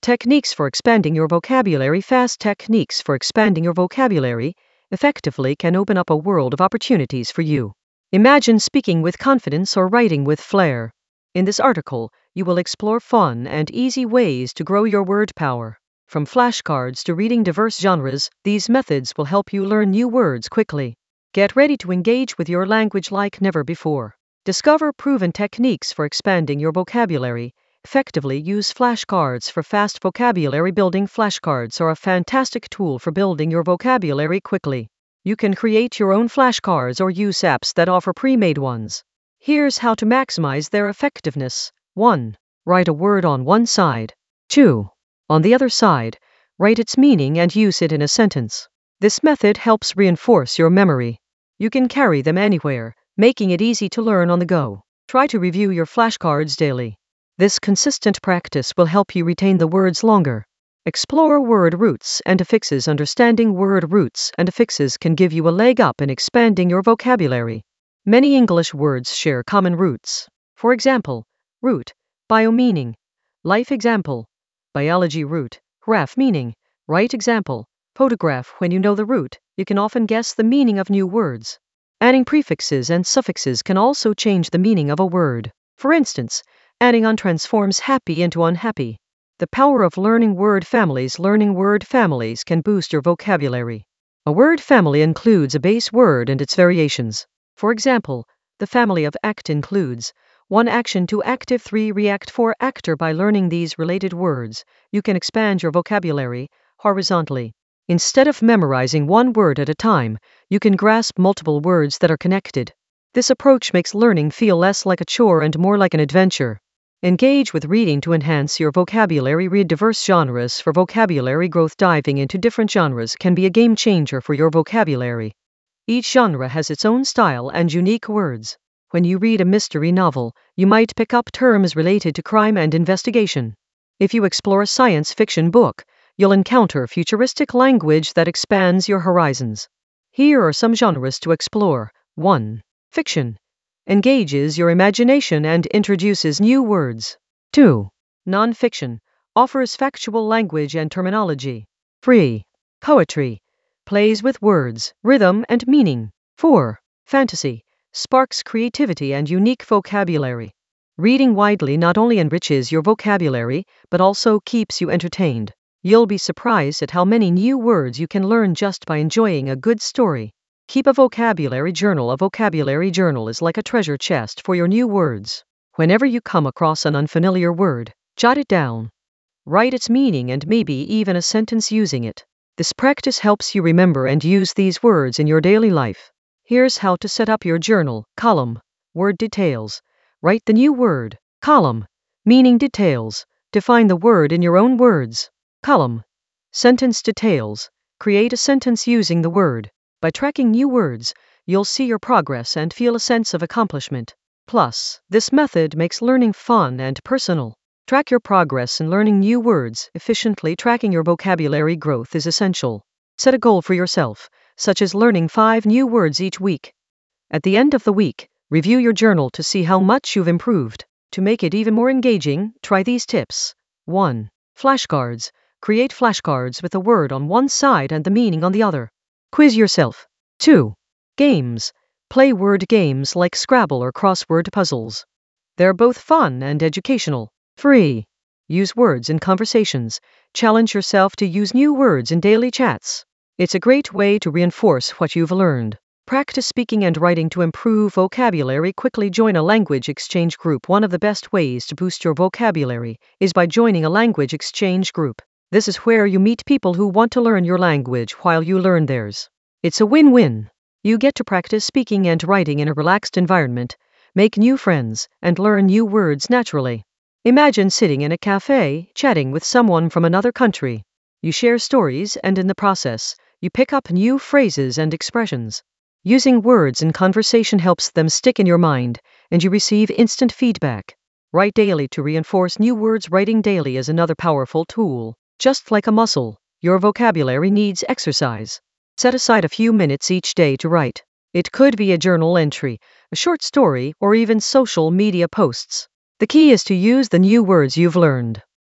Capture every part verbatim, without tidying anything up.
Techniques for expanding your vocabulary. Fast techniques for expanding your vocabulary effectively can open up a world of opportunities for you. Imagine speaking with confidence or writing with flair. In this article, you will explore fun and easy ways to grow your word power. From flashcards to reading diverse genres, these methods will help you learn new words quickly. Get ready to engage with your language like never before. Discover proven techniques for expanding your vocabulary. Effectively use flashcards for fast vocabulary building. Flashcards are a fantastic tool for building your vocabulary quickly. You can create your own flashcards or use apps that offer pre-made ones. Here's how to maximize their effectiveness. one. Write a word on one side. two. On the other side, write its meaning and use it in a sentence. This method helps reinforce your memory. You can carry them anywhere, making it easy to learn on the go. Try to review your flashcards daily. This consistent practice will help you retain the words longer. Explore word roots and affixes. Understanding word roots and affixes can give you a leg up in expanding your vocabulary. Many English words share common roots. For example, root, bio meaning, life example, biology root, graph meaning, right example, photograph. When you know the root, you can often guess the meaning of new words. Adding prefixes and suffixes can also change the meaning of a word. For instance, adding on transforms happy into unhappy. The power of learning word families. Learning word families can boost your vocabulary. A word family includes a base word and its variations. For example, the family of act includes one action, two active, three react, four actor. By learning these related words, you can expand your vocabulary horizontally. Instead of memorizing one word at a time, you can grasp multiple words that are connected. This approach makes learning feel less like a chore and more like an adventure. Engage with reading to enhance your vocabulary. Read diverse genres for vocabulary growth. Diving into different genres can be a game changer for your vocabulary. Each genre has its own style and unique words. When you read a mystery novel, you might pick up terms related to crime and investigation. If you explore a science fiction book, you'll encounter futuristic language that expands your horizons. Here are some genres to explore. one. Fiction. Engages your imagination and introduces new words. two. Non-fiction. Offers factual language and terminology. three. Poetry. Plays with words, rhythm, and meaning. four. Fantasy. Sparks creativity and unique vocabulary. Reading widely not only enriches your vocabulary, but also keeps you entertained. You'll be surprised at how many new words you can learn just by enjoying a good story. Keep a vocabulary journal. A vocabulary journal is like a treasure chest for your new words. Whenever you come across an unfamiliar word, jot it down. Write its meaning and maybe even a sentence using it. This practice helps you remember and use these words in your daily life. Here's how to set up your journal. Column. Word details. Write the new word. Column. Meaning details. Define the word in your own words. Column. Sentence details. Create a sentence using the word. By tracking new words, you'll see your progress and feel a sense of accomplishment. Plus, this method makes learning fun and personal. Track your progress in learning new words. Efficiently tracking your vocabulary growth is essential. Set a goal for yourself, such as learning five new words each week. At the end of the week, review your journal to see how much you've improved. To make it even more engaging, try these tips. one. Flashcards. Create flashcards with a word on one side and the meaning on the other. Quiz yourself. two. Games. Play word games like Scrabble or crossword puzzles. They're both fun and educational. three. Use words in conversations. Challenge yourself to use new words in daily chats. It's a great way to reinforce what you've learned. Practice speaking and writing to improve vocabulary. Quickly join a language exchange group. One of the best ways to boost your vocabulary is by joining a language exchange group. This is where you meet people who want to learn your language while you learn theirs. It's a win-win. You get to practice speaking and writing in a relaxed environment, make new friends, and learn new words naturally. Imagine sitting in a cafe, chatting with someone from another country. You share stories, and in the process, you pick up new phrases and expressions. Using words in conversation helps them stick in your mind, and you receive instant feedback. Write daily to reinforce new words. Writing daily is another powerful tool. Just like a muscle, your vocabulary needs exercise. Set aside a few minutes each day to write. It could be a journal entry, a short story, or even social media posts. The key is to use the new words you've learned.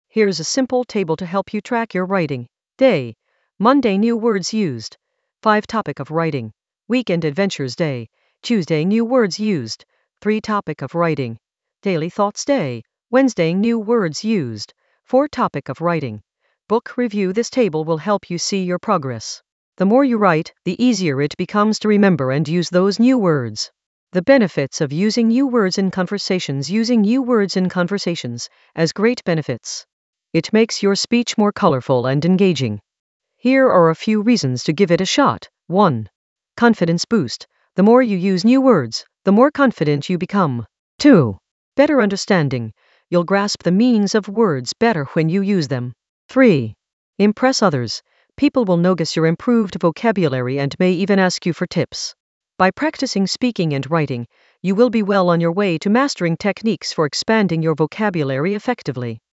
Here's a simple table to help you track your writing. Day. Monday, new words used. five topic of writing. Weekend adventures day. Tuesday, new words used. three topic of writing. Daily thoughts day. Wednesday, new words used. four topic of writing. Book review. This table will help you see your progress. The more you write, the easier it becomes to remember and use those new words. The benefits of using new words in conversations. Using new words in conversations has great benefits. It makes your speech more colorful and engaging. Here are a few reasons to give it a shot. one. Confidence boost. The more you use new words, the more confident you become. two. Better understanding. You'll grasp the meanings of words better when you use them. three. Impress others. People will notice your improved vocabulary and may even ask you for tips. By practicing speaking and writing, you will be well on your way to mastering techniques for expanding your vocabulary effectively.